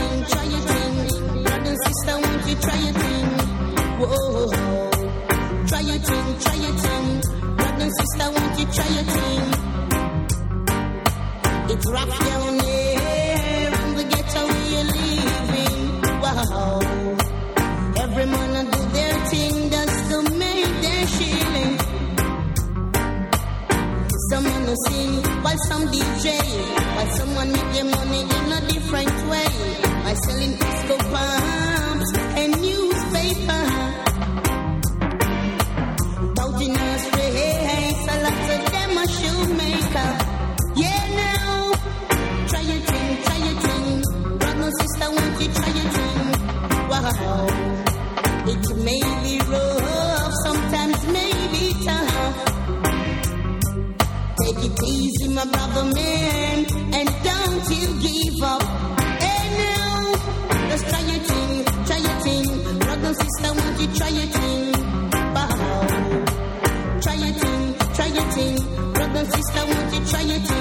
thing, try your thing. Brother and sister, won't you try your thing? Whoa, try your thing, try your thing. Brother and sister, won't you try your thing? It's rough down here in the ghetto we're living. Wow, every man do their thing just to make their shilling. Someone will sing while some DJ, while someone make their money in a different way by selling disco pumps and newspaper. Bouting us race, a lot of them a shoemaker. Yeah, now try your thing, try your thing. Brother and sister, won't you try your thing? Wow, it may be rough, sometimes may be tough. Take it easy, my brother man, and don't you give up. Hey now, just try your thing, try your thing. Brother and sister, won't you try your thing? Wow, try your thing, try your thing. Brother and sister, won't you try your thing?